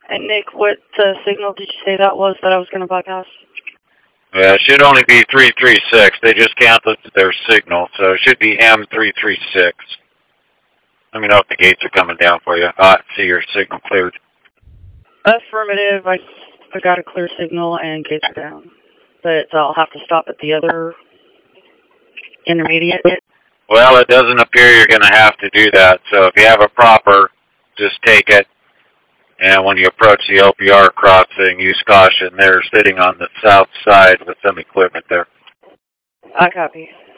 And Nick, what signal did you say that was that I was going to bypass? Yeah, it should only be 336. They just canceled their signal, so it should be M336. Let me know if the gates are coming down for you. See your signal cleared. Affirmative. I got a clear signal and gates are down. But I'll have to stop at the other intermediate. Well, it doesn't appear you're going to have to do that. So if you have a proper, just take it. And when you approach the OPR crossing, use caution. They're sitting on the south side with some equipment there. I copy.